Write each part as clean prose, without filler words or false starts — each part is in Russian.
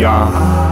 я.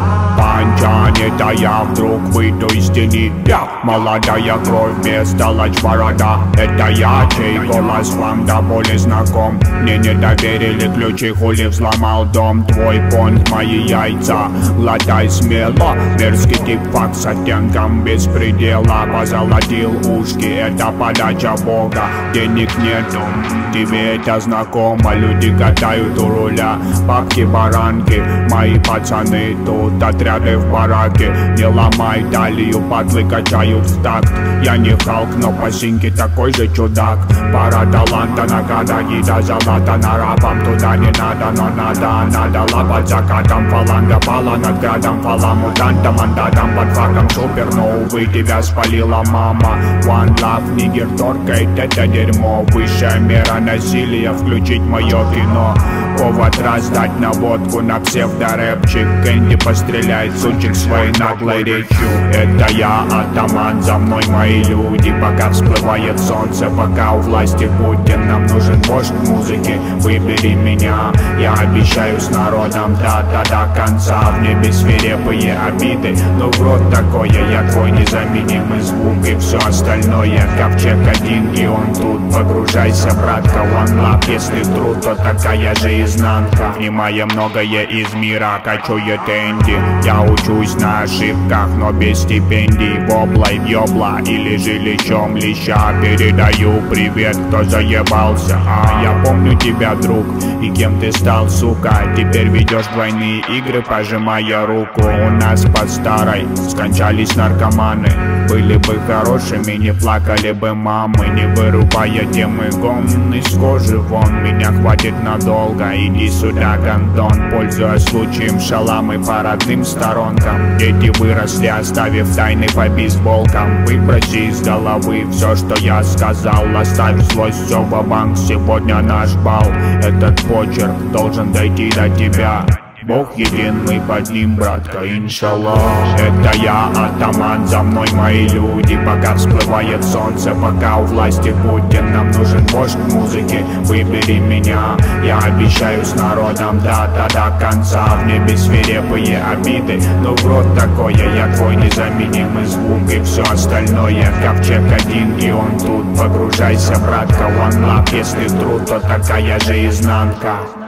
Панчан, это я вдруг выйду из тени. Я молодая кровь вместо лач-борода. Это я, чей голос вам до боли знаком. Мне не доверили ключи, хули взломал дом. Твой понт, мои яйца, глотай смело. Мерзкий тип-фак с оттенком беспредела. Позолотил ушки, это подача бога. Денег нету, тебе это знакомо. Люди катают у руля, бабки-баранки. Мои пацаны тут, отряды в бараке. Не ломай талию, падлы качают в такт. Я не Халк, но по синьке такой же чудак. Пара таланта, награда, гида, золото нарабам. Туда не надо, но надо лапать закатом. Фаланга пала над градом, фала мутанта, мандатом. Под флагом супер, но увы, тебя спалила мама. One love, нигер торкает это дерьмо. Высшая мера насилия, включить мое кино. Повод раздать наводку на псевдорэпчик. Кэнди постреляет сучек своей наглой речью. Это я, атаман, за мной мои люди. Пока всплывает солнце, пока у власти Путин. Нам нужен вождь музыки, выбери меня. Я обещаю с народом до конца. В небе свирепые обиды, но в рот такое. Я твой незаменимый звук и все остальное. Ковчег один и он тут. Погружайся, братка, one love. Если труд, то такая же изнанка. Внимая многое из мира, качует Энди. Я учусь на ошибках, но без стипендий. Воблой ёбла или же лечом леща. Передаю привет, кто заебался. Я помню тебя, друг, и кем ты стал, сука. Теперь ведешь двойные игры, пожимая руку. У нас под старой скончались наркоманы. Были бы хорошими, не плакали бы мамы. Не вырубая темы, гон из кожи вон. Меня хватит надолго, иди сюда, гондон. Пользуясь случаем, шаламы по родным сторонкам. Дети выросли, оставив тайны по бейсболкам. Выброси из головы все, что я сказал. Оставь злость, все ва-банк, сегодня наш бал. Этот почерк должен дойти до тебя. Бог един, мы под ним, братка, иншаллах. Это я, атаман, за мной мои люди. Пока всплывает солнце, пока у власти Путин. Нам нужен вождь музыки, выбери меня. Я обещаю с народом до конца. В небе свирепые обиды, но в рот такое. Я твой незаменимый звук и все остальное. Ковчег один и он тут. Погружайся, братка, one love. Если труд, то такая же изнанка.